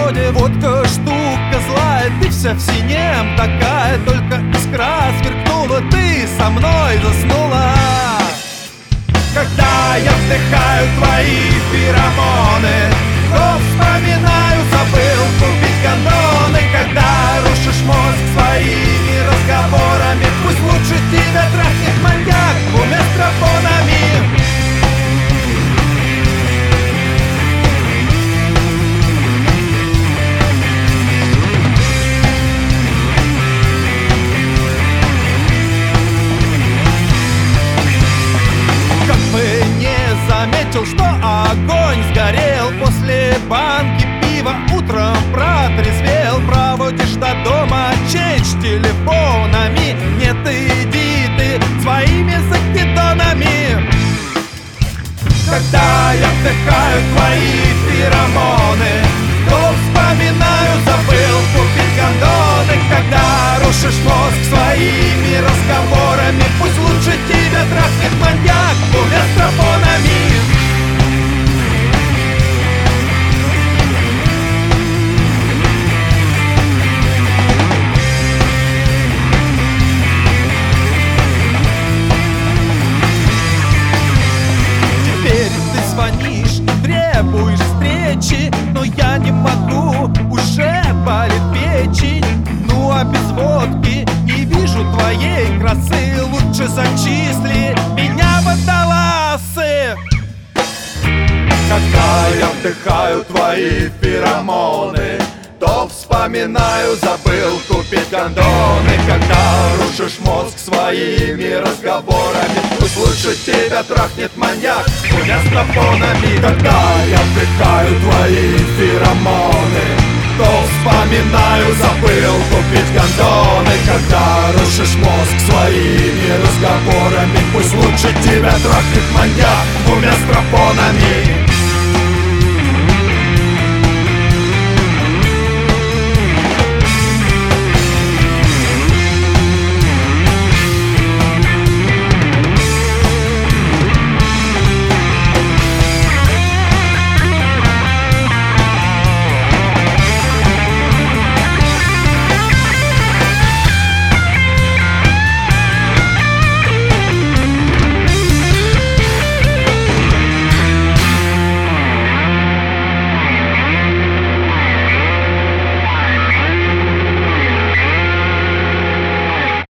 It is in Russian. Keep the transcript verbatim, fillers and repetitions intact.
вроде водка штука злая, ты вся в синем такая, только искра сверкнула, ты со мной заснула. Когда я вдыхаю твои феромоны, то вспоминаю, забыл купить кондоны. Когда рушишь мозг своими разговорами, пусть лучше тебя трахнет маньяк двумя стропонами. Заметил, что огонь сгорел после банки пива. Утром протрезвел, проводишь до дома честь телефонами. Нет, иди ты своими закидонами. Когда я вдыхаю твои феромоны, то вспоминаю, забыл купить кондоны. Когда рушишь мозг своими разговорами, пусть лучше тебя трахнет маньяк двумя стропонами. Звонишь, требуешь встречи, но я не могу, уже болит печень. Ну а без водки не вижу твоей красы, лучше зачисли меня водолазы. Когда я вдыхаю твои феромоны, то вспоминаю, забыл купить кондоны. Когда рушишь мозг своими разговорами, пусть лучше тебя трахнет маньяк двумя стропонами. Когда я вдыхаю твои феромоны, то вспоминаю, забыл купить кондоны. Когда рушишь мозг своими разговорами, пусть лучше тебя трахнет маньяк двумя стропонами.